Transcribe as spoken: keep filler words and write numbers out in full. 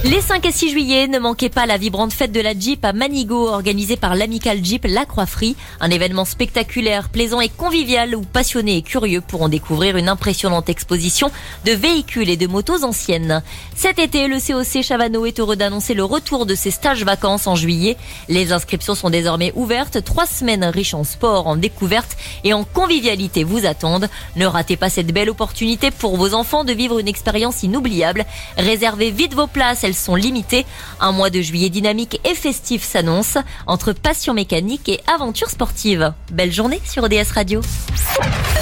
Les cinq et six juillet, ne manquez pas la vibrante fête de la Jeep à Manigot, organisée par l'amicale Jeep La Croix-Frie. Un événement spectaculaire, plaisant et convivial où passionnés et curieux pourront découvrir une impressionnante exposition de véhicules et de motos anciennes. Cet été, le C O C Chavano est heureux d'annoncer le retour de ses stages vacances en juillet. Les inscriptions sont désormais ouvertes. Trois semaines riches en sport, en découvertes et en convivialité vous attendent. Ne ratez pas cette belle opportunité pour vos enfants de vivre une expérience inoubliable. Réservez vite vos places, elles sont limitées. Un mois de juillet dynamique et festif s'annonce entre passion mécanique et aventure sportive. Belle journée sur O D S Radio.